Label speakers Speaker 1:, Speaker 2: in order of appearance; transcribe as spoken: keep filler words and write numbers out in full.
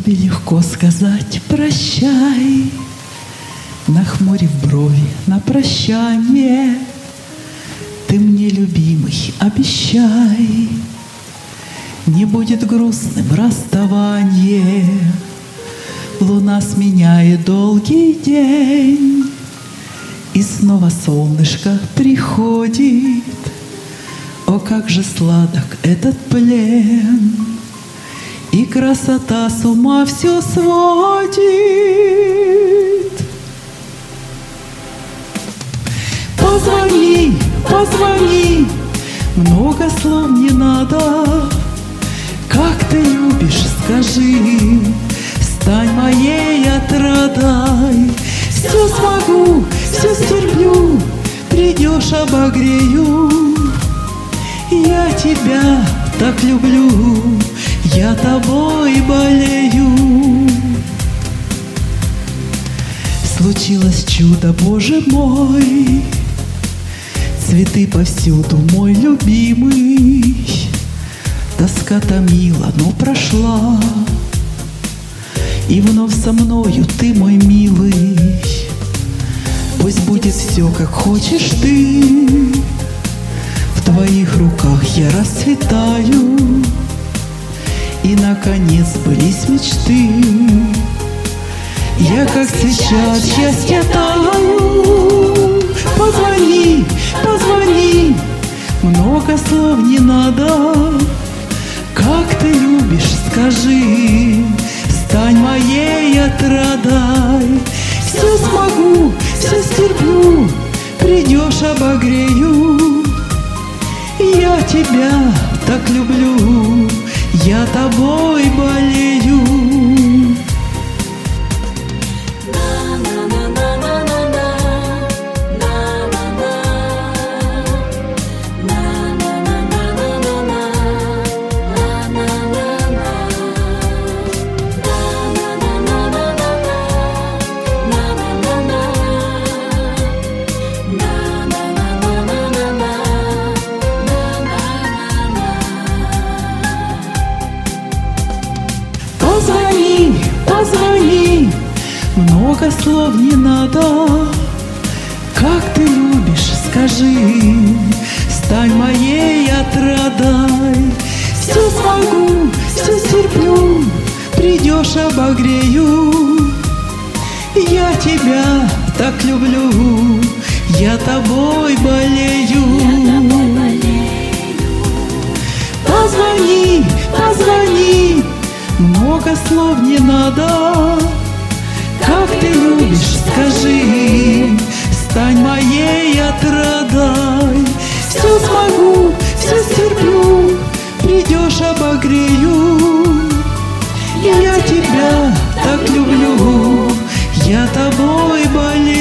Speaker 1: тебе легко сказать прощай, нахмурив брови на прощание. Ты мне, любимый, обещай, не будет грустным расставание. Луна сменяет долгий день, и снова солнышко приходит. О, как же сладок этот плен, и красота с ума все сводит. Позвони, позвони, много слов не надо. Как ты любишь, скажи, стань моей отрадой. Все смогу, все стерплю, придешь, обогрею. Я тебя так люблю, я тобой болею. Случилось чудо, Боже мой, цветы повсюду, мой любимый. Тоска томила, но прошла, и вновь со мною ты, мой милый. Пусть будет все, как хочешь ты, в твоих руках я расцветаю. И, наконец, сбылись мечты. Я, как свеча от счастья, таю. Позвони, позвони, много слов не надо. Как ты любишь, скажи, стань моей отрадой. Все смогу, все стерплю, придешь, обогрею. Я тебя так люблю, я тобой болею. Позвони, позвони, много слов не надо. Как ты любишь, скажи, стань моей отрадой. Все смогу, все стерплю, придешь, обогрею. Я тебя так люблю, я тобой болею. Позвони, позвони, много слов не надо. Как ты любишь, скажи, стань моей отрадой. Все смогу, все стерплю, придешь, обогрею. Я тебя так люблю, я тобой болею.